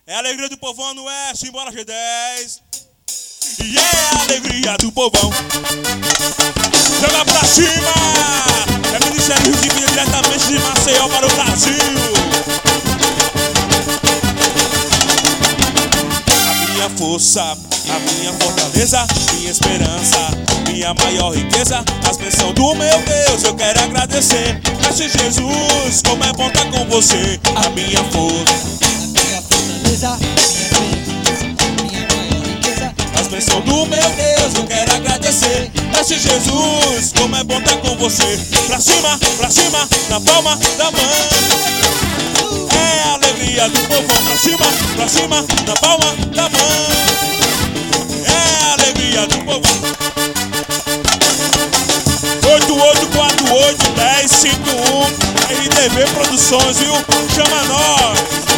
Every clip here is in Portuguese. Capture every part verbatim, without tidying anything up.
É a alegria do povão, não é? Simbora G dez. E é a alegria do povão. Joga pra cima. É Ministério Rio de Vida diretamente de Maceió para o Brasil. A minha força, a minha fortaleza, minha esperança, minha maior riqueza, as bênçãos do meu Deus, eu quero agradecer. Mestre Jesus, como é bom estar com você. A minha força, Minha esperança, minha maior riqueza, as bênçãos do meu Deus, eu quero agradecer. Mestre Jesus, como é bom estar com você. Pra cima, pra cima, na palma da mão. É a alegria do povão. Pra cima, pra cima, na palma da mão. É a alegria do povão. Oito oito quatro oito dez cinco um R T V Produções, viu? Chama nós.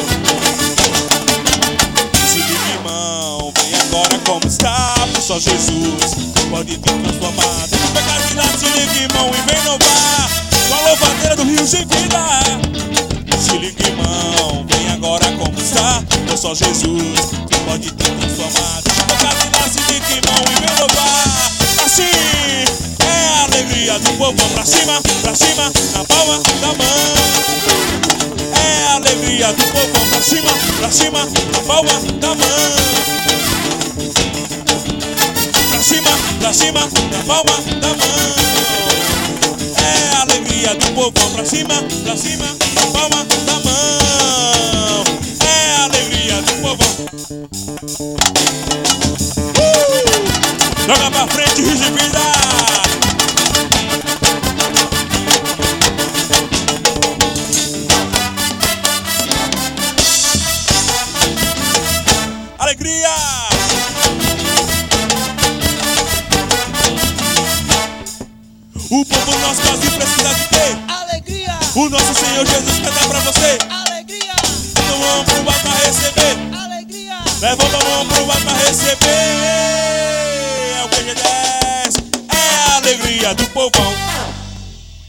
Agora como está, só Jesus pode te transformar. Deixa o pecado de lado, se liga, irmão, e vem louvar com a louvadeira do Rio de Vida. Se liga, irmão, vem agora como está, só Jesus pode te transformar. Deixa o pecado de lado, se liga, irmão, e vem louvar. Assim é a alegria do povão. Pra cima, pra cima, na palma da mão. É a alegria do povão. Pra cima, pra cima, na palma da mão. Pra cima, pra cima, na palma da mão. É a alegria do povão. Pra cima, pra cima, na palma da mão. É a alegria do povão. uh! Joga pra frente, Rio de Vida. Alegria. O povo do nosso Brasil precisa de quê? alegria, O nosso Senhor Jesus quer dar pra você. alegria, Então vamos pro bar pra receber. alegria, Levanta a mão pro bar pra receber. É o G dez. É a alegria do povão.